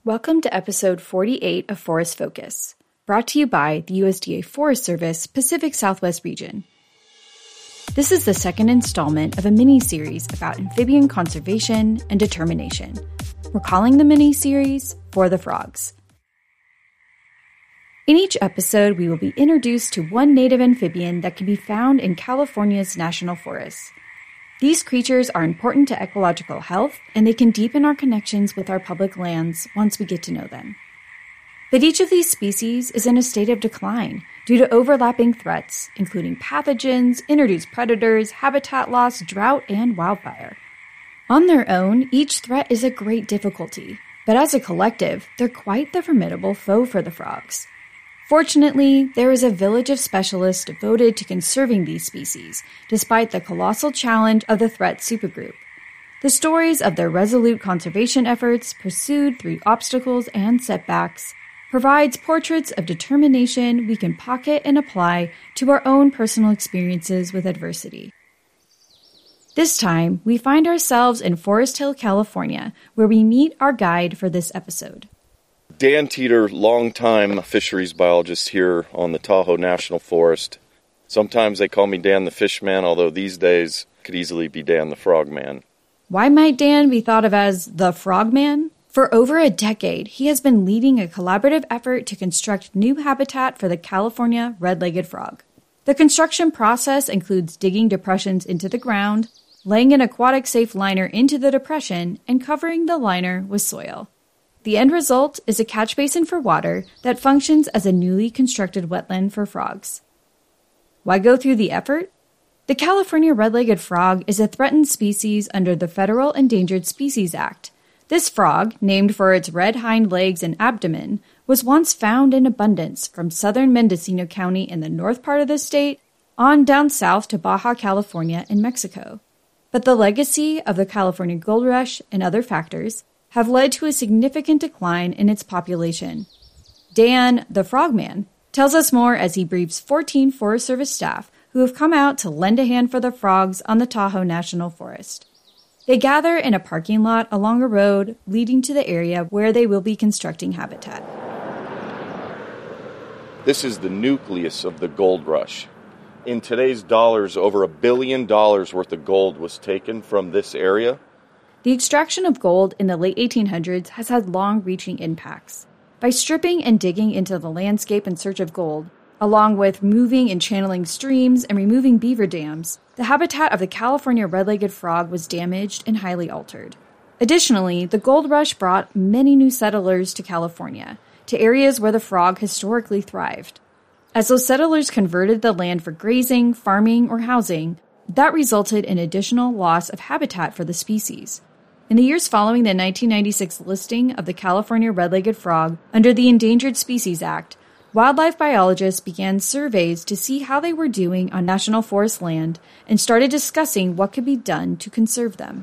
Welcome to episode 48 of Forest Focus, brought to you by the USDA Forest Service Pacific Southwest region. This is the second installment of a mini-series about amphibian conservation and determination. We're calling the mini-series For the Frogs. In each episode, we will be introduced to one native amphibian that can be found in California's national forests. These creatures are important to ecological health, and they can deepen our connections with our public lands once we get to know them. But each of these species is in a state of decline due to overlapping threats, including pathogens, introduced predators, habitat loss, drought, and wildfire. On their own, each threat is a great difficulty, but as a collective, they're quite the formidable foe for the frogs. Fortunately, there is a village of specialists devoted to conserving these species, despite the colossal challenge of the threat supergroup. The stories of their resolute conservation efforts, pursued through obstacles and setbacks, provides portraits of determination we can pocket and apply to our own personal experiences with adversity. This time, we find ourselves in Forest Hill, California, where we meet our guide for this episode. Dan Teeter, longtime fisheries biologist here on the Tahoe National Forest. Sometimes they call me Dan the Fishman, although these days could easily be Dan the Frogman. Why might Dan be thought of as the Frogman? For over a decade, he has been leading a collaborative effort to construct new habitat for the California red-legged frog. The construction process includes digging depressions into the ground, laying an aquatic-safe liner into the depression, and covering the liner with soil. The end result is a catch basin for water that functions as a newly constructed wetland for frogs. Why go through the effort? The California red-legged frog is a threatened species under the Federal Endangered Species Act. This frog, named for its red hind legs and abdomen, was once found in abundance from southern Mendocino County in the north part of the state on down south to Baja California in Mexico. But the legacy of the California gold rush and other factors have led to a significant decline in its population. Dan, the Frogman, tells us more as he briefs 14 Forest Service staff who have come out to lend a hand for the frogs on the Tahoe National Forest. They gather in a parking lot along a road leading to the area where they will be constructing habitat. This is the nucleus of the gold rush. In today's dollars, over $1 billion worth of gold was taken from this area. The extraction of gold in the late 1800s has had long-reaching impacts. By stripping and digging into the landscape in search of gold, along with moving and channeling streams and removing beaver dams, the habitat of the California red-legged frog was damaged and highly altered. Additionally, the gold rush brought many new settlers to California, to areas where the frog historically thrived. As those settlers converted the land for grazing, farming, or housing, that resulted in additional loss of habitat for the species. In the years following the 1996 listing of the California red-legged frog under the Endangered Species Act, wildlife biologists began surveys to see how they were doing on national forest land and started discussing what could be done to conserve them.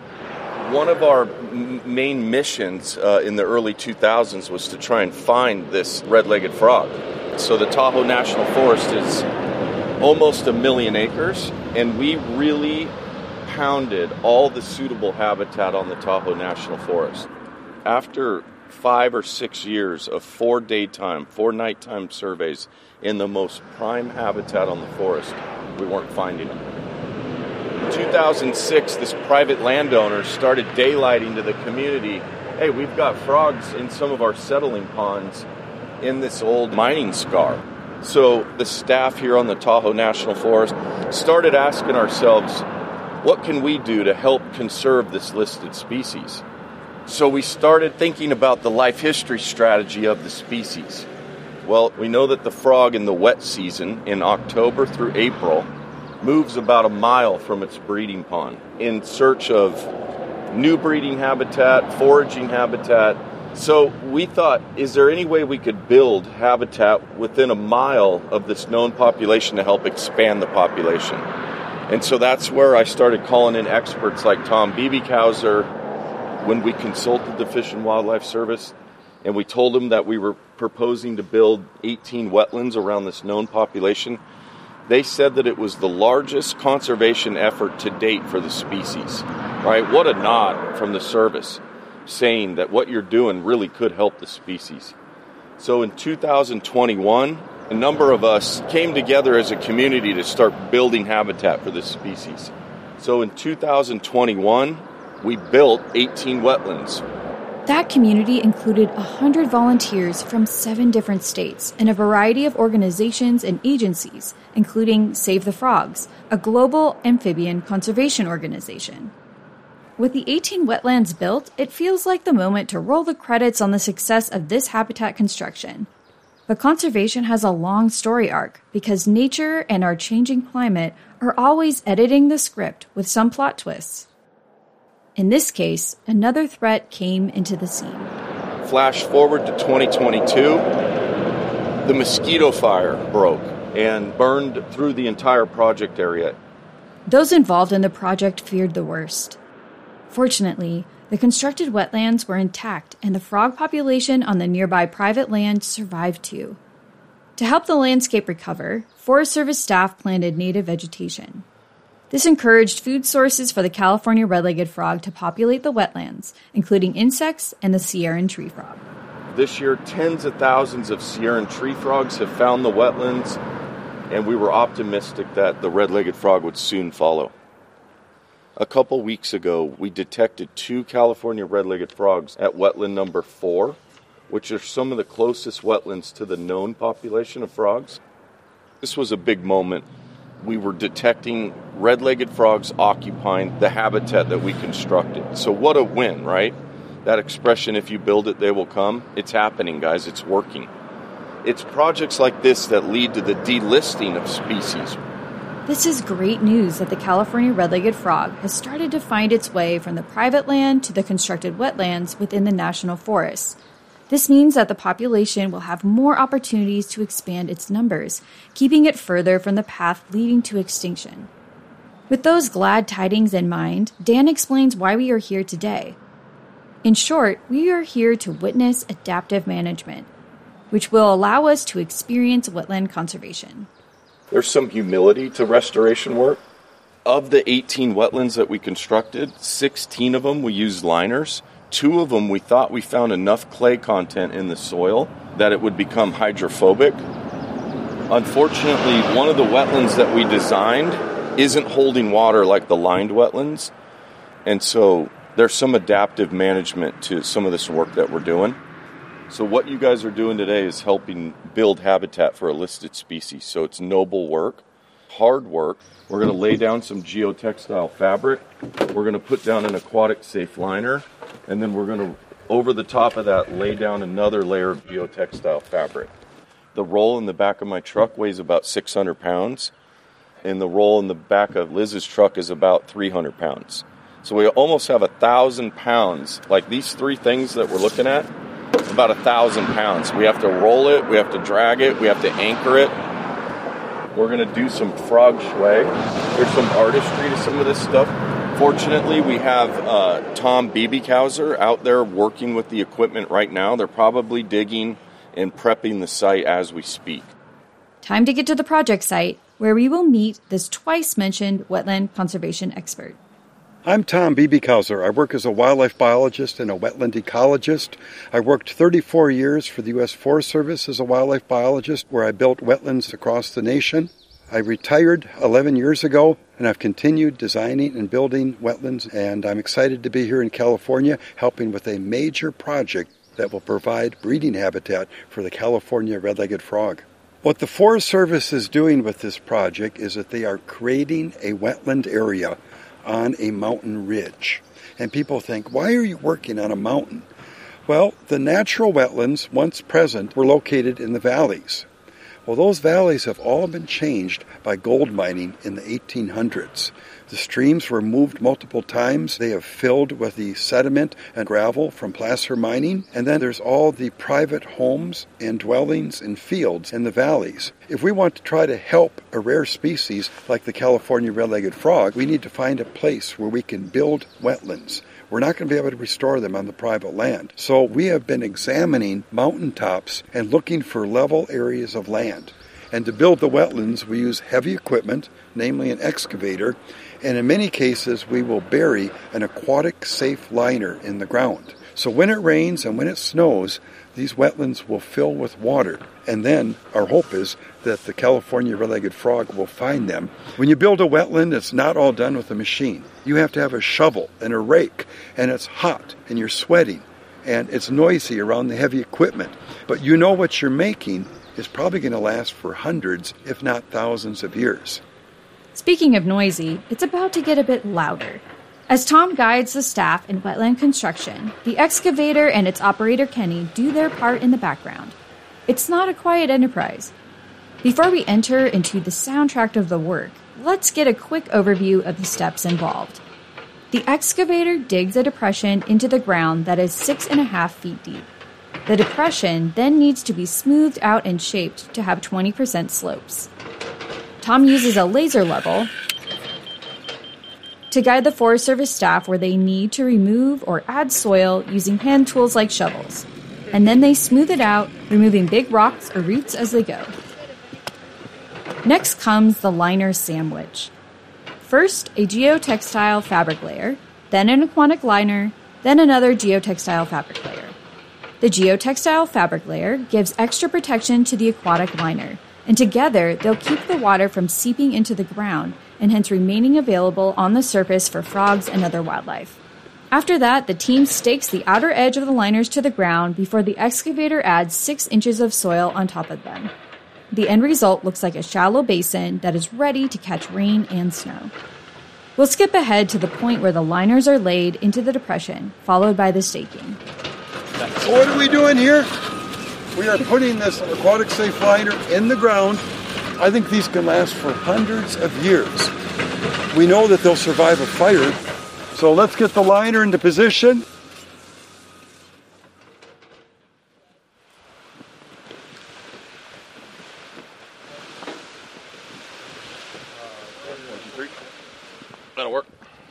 One of our main missions in the early 2000s was to try and find this red-legged frog. So the Tahoe National Forest is almost 1 million acres, and we really pounded all the suitable habitat on the Tahoe National Forest. After 5 or 6 years of 4 daytime, 4 nighttime surveys in the most prime habitat on the forest, we weren't finding them. In 2006, this private landowner started daylighting to the community, hey, we've got frogs in some of our settling ponds in this old mining scar. So the staff here on the Tahoe National Forest started asking ourselves, what can we do to help conserve this listed species? So we started thinking about the life history strategy of the species. Well, we know that the frog in the wet season, in October through April, moves about 1 mile from its breeding pond in search of new breeding habitat, foraging habitat. So we thought, is there any way we could build habitat within 1 mile of this known population to help expand the population? And so that's where I started calling in experts like Tom Biebighauser when we consulted the Fish and Wildlife Service, and we told them that we were proposing to build 18 wetlands around this known population. They said that it was the largest conservation effort to date for the species. Right? What a nod from the service. saying that what you're doing really could help the species. So in 2021, a number of us came together as a community to start building habitat for this species. So in 2021, we built 18 wetlands. That community included 100 volunteers from 7 different states and a variety of organizations and agencies, including Save the Frogs, a global amphibian conservation organization. With the 18 wetlands built, it feels like the moment to roll the credits on the success of this habitat construction. But conservation has a long story arc because nature and our changing climate are always editing the script with some plot twists. In this case, another threat came into the scene. Flash forward to 2022, the mosquito fire broke and burned through the entire project area. Those involved in the project feared the worst. Fortunately, the constructed wetlands were intact and the frog population on the nearby private land survived too. To help the landscape recover, Forest Service staff planted native vegetation. This encouraged food sources for the California red-legged frog to populate the wetlands, including insects and the Sierran tree frog. This year, tens of thousands of Sierran tree frogs have found the wetlands, and we were optimistic that the red-legged frog would soon follow. A couple weeks ago, we detected 2 California red-legged frogs at wetland number 4, which are some of the closest wetlands to the known population of frogs. This was a big moment. We were detecting red-legged frogs occupying the habitat that we constructed. So what a win, right? That expression, if you build it, they will come. It's happening, guys. It's working. It's projects like this that lead to the delisting of species. This is great news that the California red-legged frog has started to find its way from the private land to the constructed wetlands within the national forests. This means that the population will have more opportunities to expand its numbers, keeping it further from the path leading to extinction. With those glad tidings in mind, Dan explains why we are here today. In short, we are here to witness adaptive management, which will allow us to experience wetland conservation. There's some humility to restoration work. Of the 18 wetlands that we constructed, 16 of them we used liners. 2 of them we thought we found enough clay content in the soil that it would become hydrophobic. Unfortunately, one of the wetlands that we designed isn't holding water like the lined wetlands. And so there's some adaptive management to some of this work that we're doing. So what you guys are doing today is helping build habitat for a listed species. So it's noble work, hard work. We're going to lay down some geotextile fabric. We're going to put down an aquatic safe liner. And then we're going to, over the top of that, lay down another layer of geotextile fabric. The roll in the back of my truck weighs about 600 pounds. And the roll in the back of Liz's truck is about 300 pounds. So we almost have 1,000 pounds. Like these 3 things that we're looking at, about 1,000 pounds. We have to roll it, we have to drag it, we have to anchor it. We're going to do some frog sway. There's some artistry to some of this stuff. Fortunately, we have Tom Biebighauser out there working with the equipment right now. They're probably digging and prepping the site as we speak. Time to get to the project site, where we will meet this twice-mentioned wetland conservation expert. I'm Tom Biebighauser. I work as a wildlife biologist and a wetland ecologist. I worked 34 years for the U.S. Forest Service as a wildlife biologist, where I built wetlands across the nation. I retired 11 years ago, and I've continued designing and building wetlands, and I'm excited to be here in California helping with a major project that will provide breeding habitat for the California red-legged frog. What the Forest Service is doing with this project is that they are creating a wetland area on a mountain ridge. And people think, why are you working on a mountain? Well, the natural wetlands, once present, were located in the valleys. Well, those valleys have all been changed by gold mining in the 1800s. The streams were moved multiple times. They have filled with the sediment and gravel from placer mining. And then there's all the private homes and dwellings and fields in the valleys. If we want to try to help a rare species like the California red-legged frog, we need to find a place where we can build wetlands. We're not going to be able to restore them on the private land. So we have been examining mountaintops and looking for level areas of land. And to build the wetlands, we use heavy equipment, namely an excavator, and in many cases we will bury an aquatic safe liner in the ground. So when it rains and when it snows, these wetlands will fill with water. And then our hope is that the California red-legged frog will find them. When you build a wetland, it's not all done with a machine. You have to have a shovel and a rake, and it's hot, and you're sweating, and it's noisy around the heavy equipment. But you know what you're making is probably going to last for hundreds, if not thousands of years. Speaking of noisy, it's about to get a bit louder. As Tom guides the staff in wetland construction, the excavator and its operator Kenny do their part in the background. It's not a quiet enterprise. Before we enter into the soundtrack of the work, let's get a quick overview of the steps involved. The excavator digs a depression into the ground that is 6.5 feet deep. The depression then needs to be smoothed out and shaped to have 20% slopes. Tom uses a laser level to guide the Forest Service staff where they need to remove or add soil using hand tools like shovels. And then they smooth it out, removing big rocks or roots as they go. Next comes the liner sandwich. First, a geotextile fabric layer, then an aquatic liner, then another geotextile fabric layer. The geotextile fabric layer gives extra protection to the aquatic liner, and together they'll keep the water from seeping into the ground and hence remaining available on the surface for frogs and other wildlife. After that, the team stakes the outer edge of the liners to the ground before the excavator adds 6 inches of soil on top of them. The end result looks like a shallow basin that is ready to catch rain and snow. We'll skip ahead to the point where the liners are laid into the depression, followed by the staking. So what are we doing here? We are putting this aquatic safe liner in the ground. I think these can last for hundreds of years. We know that they'll survive a fire. So let's get the liner into position. That'll work.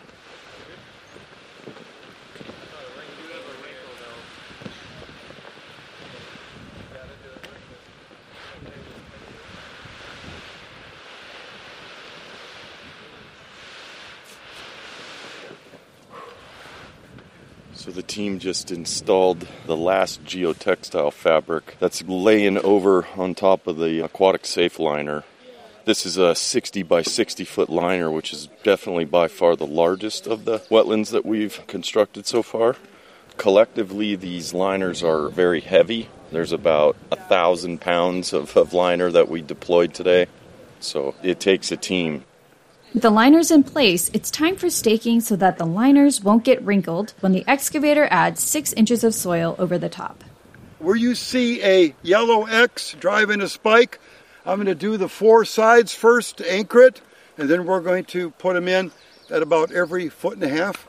So the team just installed the last geotextile fabric that's laying over on top of the aquatic safe liner. This is a 60 by 60 foot liner, which is definitely by far the largest of the wetlands that we've constructed so far. Collectively, these liners are very heavy. There's about 1,000 pounds of liner that we deployed today. So it takes a team. With the liners in place, it's time for staking so that the liners won't get wrinkled when the excavator adds 6 inches of soil over the top. Where you see a yellow X driving a spike, I'm going to do the 4 sides first to anchor it, and then we're going to put them in at about every 1.5 feet.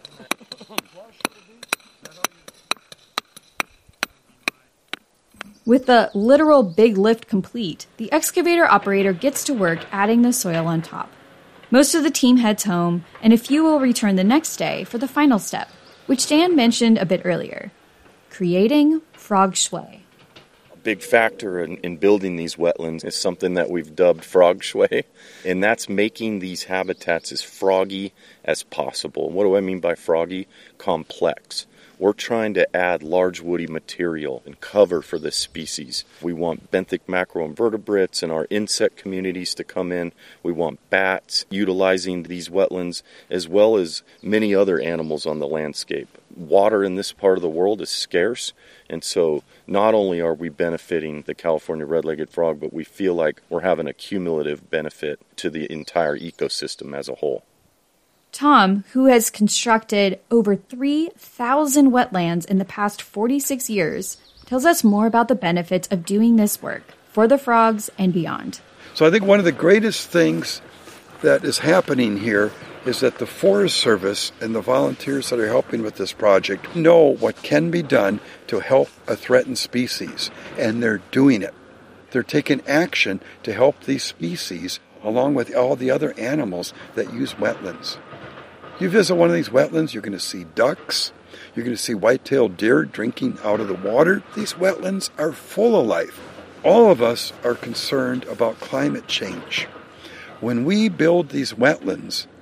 With the literal big lift complete, the excavator operator gets to work adding the soil on top. Most of the team heads home, and a few will return the next day for the final step, which Dan mentioned a bit earlier, creating frog shui. A big factor in building these wetlands is something that we've dubbed frog shui, and that's making these habitats as froggy as possible. What do I mean by froggy? Complex. We're trying to add large woody material and cover for this species. We want benthic macroinvertebrates and our insect communities to come in. We want bats utilizing these wetlands, as well as many other animals on the landscape. Water in this part of the world is scarce, and so not only are we benefiting the California red-legged frog, but we feel like we're having a cumulative benefit to the entire ecosystem as a whole. Tom, who has constructed over 3,000 wetlands in the past 46 years, tells us more about the benefits of doing this work for the frogs and beyond. So I think one of the greatest things that is happening here is that the Forest Service and the volunteers that are helping with this project know what can be done to help a threatened species, and they're doing it. They're taking action to help these species along with all the other animals that use wetlands. You visit one of these wetlands, you're going to see ducks, you're going to see white-tailed deer drinking out of the water. These wetlands are full of life. All of us are concerned about climate change. When we build these wetlands,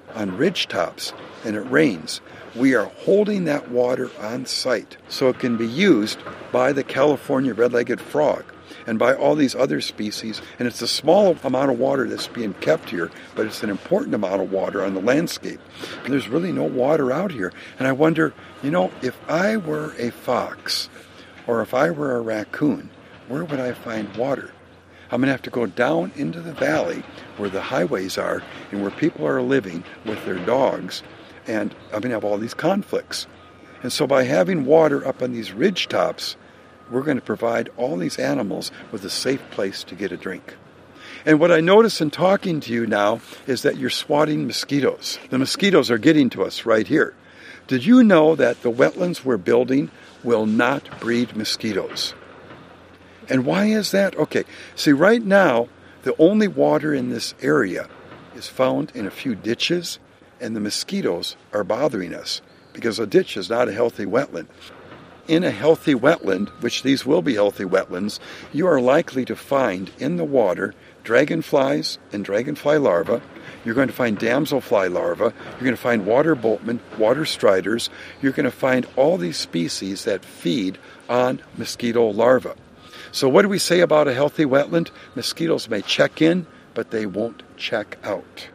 on ridge tops and it rains, we are holding that water on site so it can be used by the California red-legged frog and by all these other species. And it's a small amount of water that's being kept here, but it's an important amount of water on the landscape. And there's really no water out here. And I wonder, if I were a fox or if I were a raccoon, where would I find water? I'm going to have to go down into the valley where the highways are and where people are living with their dogs, and I'm going to have all these conflicts. And so by having water up on these ridge tops, we're going to provide all these animals with a safe place to get a drink. And what I notice in talking to you now is that you're swatting mosquitoes. The mosquitoes are getting to us right here. Did you know that the wetlands we're building will not breed mosquitoes? And why is that? Okay, see, right now, the only water in this area is found in a few ditches, and the mosquitoes are bothering us because a ditch is not a healthy wetland. In a healthy wetland, which these will be healthy wetlands, you are likely to find in the water dragonflies and dragonfly larvae. You're going to find damselfly larvae. You're going to find water boatmen, water striders. You're going to find all these species that feed on mosquito larvae. So what do we say about a healthy wetland? Mosquitoes may check in, but they won't check out.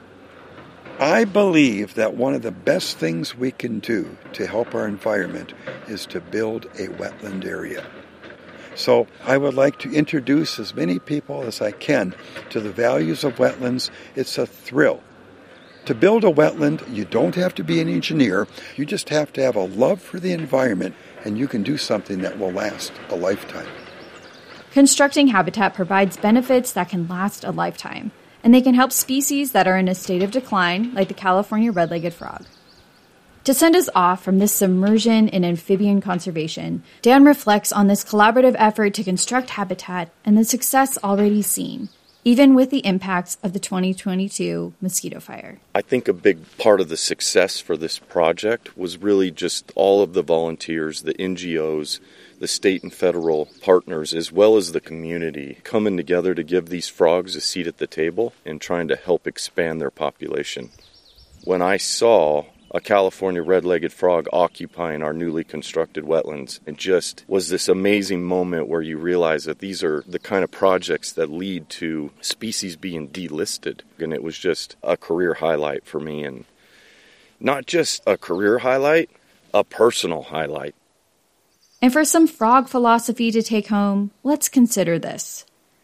I believe that one of the best things we can do to help our environment is to build a wetland area. So I would like to introduce as many people as I can to the values of wetlands. It's a thrill. To build a wetland, you don't have to be an engineer. You just have to have a love for the environment, and you can do something that will last a lifetime. Constructing habitat provides benefits that can last a lifetime, and they can help species that are in a state of decline, like the California red-legged frog. To send us off from this submersion in amphibian conservation, Dan reflects on this collaborative effort to construct habitat and the success already seen, even with the impacts of the 2022 mosquito fire. I think a big part of the success for this project was really just all of the volunteers, the NGOs, the state and federal partners, as well as the community, coming together to give these frogs a seat at the table and trying to help expand their population. When I saw a California red-legged frog occupying our newly constructed wetlands, it just was this amazing moment where you realize that these are the kind of projects that lead to species being delisted. And it was just a career highlight for me, and not just a career highlight, a personal highlight. And for some frog philosophy to take home, let's consider this.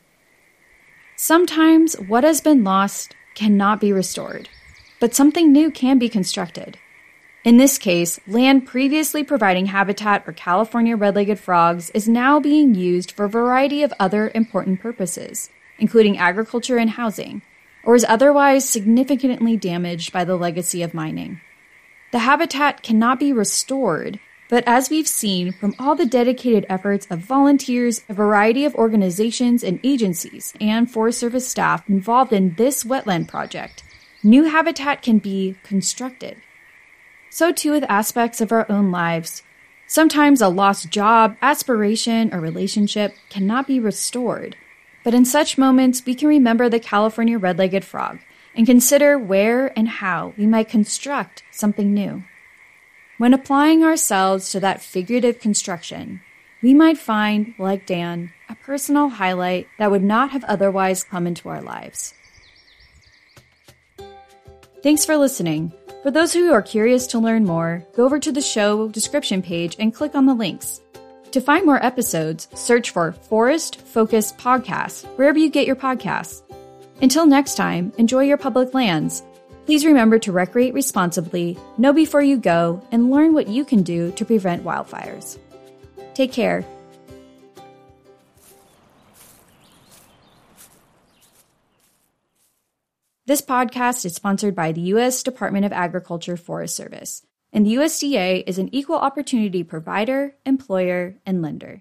Sometimes what has been lost cannot be restored, but something new can be constructed. In this case, land previously providing habitat for California red-legged frogs is now being used for a variety of other important purposes, including agriculture and housing, or is otherwise significantly damaged by the legacy of mining. The habitat cannot be restored, but as we've seen from all the dedicated efforts of volunteers, a variety of organizations and agencies, and Forest Service staff involved in this wetland project, new habitat can be constructed. So too with aspects of our own lives. Sometimes a lost job, aspiration, or relationship cannot be restored. But in such moments, we can remember the California red-legged frog and consider where and how we might construct something new. When applying ourselves to that figurative construction, we might find, like Dan, a personal highlight that would not have otherwise come into our lives. Thanks for listening. For those who are curious to learn more, go over to the show description page and click on the links. To find more episodes, search for Forest Focused Podcast wherever you get your podcasts. Until next time, enjoy your public lands. Please remember to recreate responsibly, know before you go, and learn what you can do to prevent wildfires. Take care. This podcast is sponsored by the U.S. Department of Agriculture Forest Service, and the USDA is an equal opportunity provider, employer, and lender.